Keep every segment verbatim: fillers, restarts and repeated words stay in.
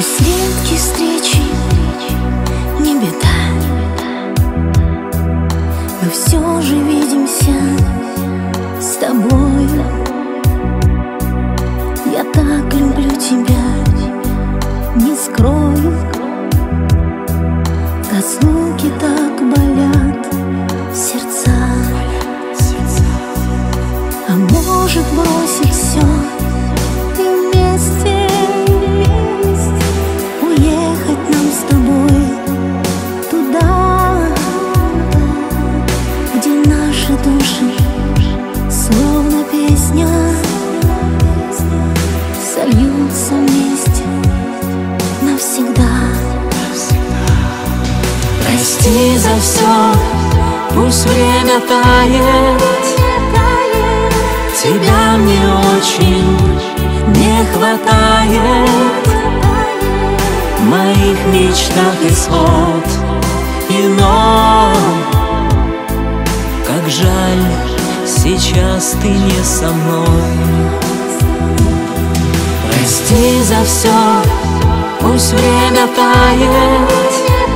Пусть редкие встречи не беда, мы все же видимся с тобой. Я так люблю тебя, не скрою. Разлуки так болят сердца. А может бросить все и вместе уехать нам с тобой туда, где наши души, словно песня, сольются вместе навсегда. Прости за все, пусть время тает. Тебя мне очень не хватает. В моих мечтах исход иной. Как жаль, сейчас ты не со мной. Прости за все, пусть время тает.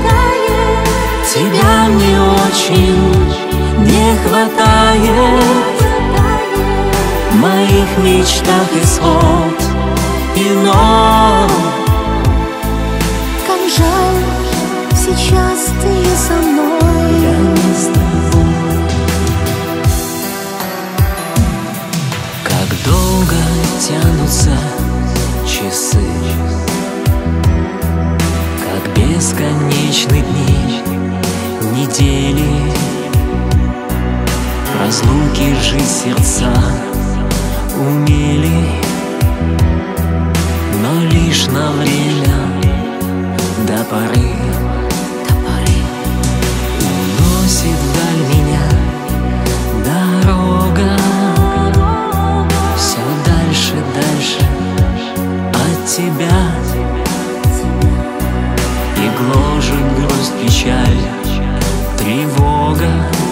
Тебя мне очень не хватает. В моих мечтах исход иной. Как жаль, сейчас ты не со мной. Я не с тобой. Как долго тянутся часы, как бесконечны дни, недели. В разлуке же сердца умели, но лишь на время, до поры, до поры. Уносит вдаль меня дорога, все дальше, дальше от тебя. И гложет грусть, печаль, тревога.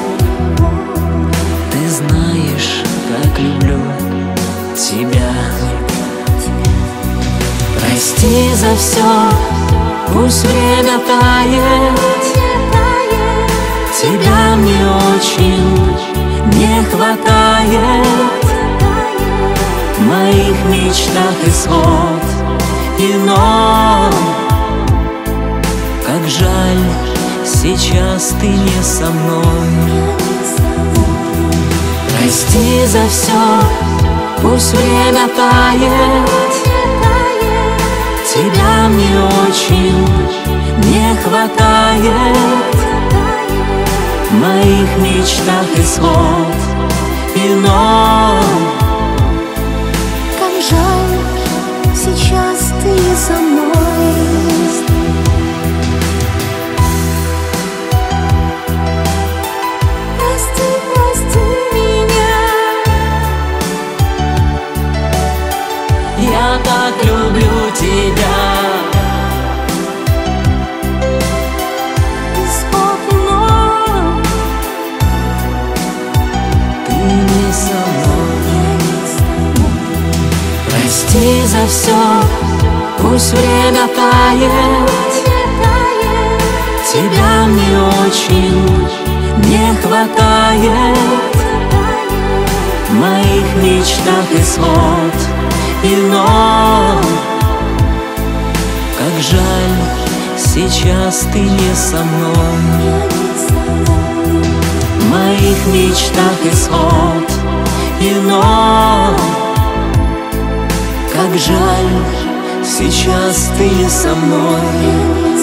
Ты знаешь, как люблю тебя. Прости за все, пусть время тает. Тебя мне очень не хватает. В моих мечтах исход иной. Как жаль, сейчас ты не со мной. Прости за все, пусть время тает. Тебя мне очень не хватает. В моих мечтах исход иной. Как жаль, сейчас ты не со мной. Я так люблю тебя. Исход иной. Ты не со мной. Прости за все, пусть время тает. Тебя мне очень не хватает. В моих мечтах исход иной. Как жаль, сейчас ты не со мной. В моих мечтах исход иной. Как жаль, сейчас ты не со мной.